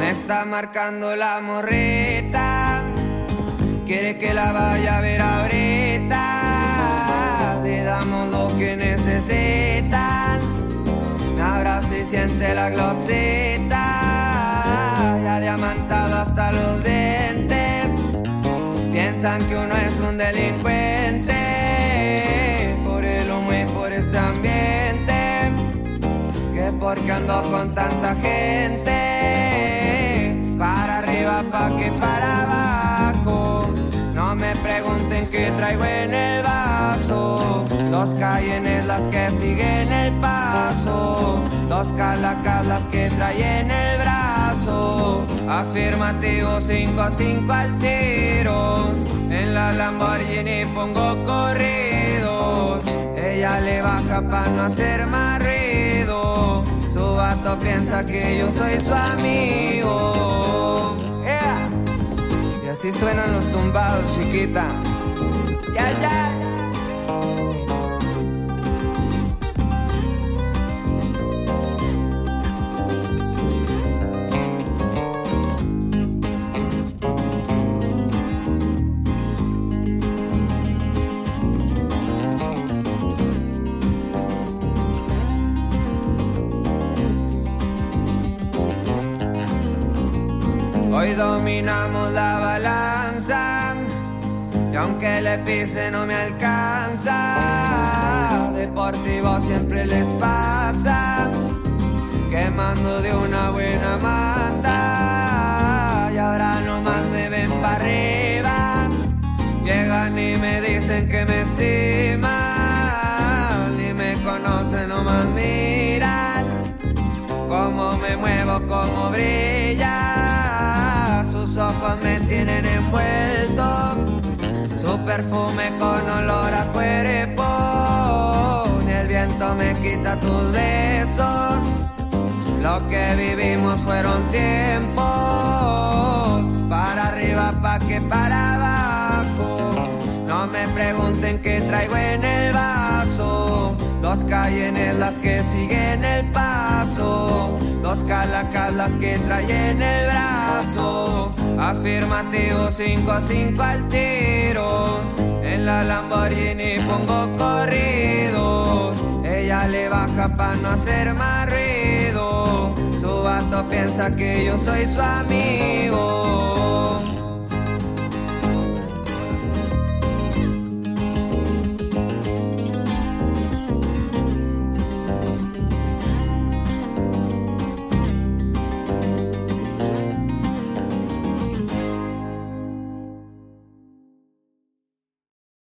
Me está marcando la morrita, quiere que la vaya a ver ahorita. Le damos lo que necesitan, me abraza y siente la glocksita. Ya diamantado hasta los dientes, piensan que uno es un delincuente por el humo y por este ambiente, que porque ando con tanta gente. Para arriba pa' que para abajo, no me pregunten qué traigo en el vaso. Dos Cayennes las que siguen el paso, dos Calacas las que trae en el brazo. Afirmativo 5-5 al tiro, en la Lamborghini pongo corridos. Ella le baja pa' no hacer más ruido, su vato piensa que yo soy su amigo. Yeah. Y así suenan los tumbados, chiquita. Ya, ya. Hoy dominamos la balanza y aunque le pise no me alcanza. Deportivo siempre les pasa, quemando de una buena mata. Y ahora nomás me ven pa' arriba, llegan y me dicen que me estiman. Ni me conocen, nomás miran cómo me muevo, cómo brilla. Sus ojos me tienen envuelto, su perfume con olor a cuerpo. Ni el viento me quita tus besos, lo que vivimos fueron tiempos. Para arriba pa' que para abajo, no me pregunten qué traigo en el vaso. Dos Cayennes las que siguen el paso, dos Calacas las que trae en el brazo. Afirmativo 5-5 al tiro, en la Lamborghini pongo corrido. Ella le baja pa' no hacer más ruido, su vato piensa que yo soy su amigo.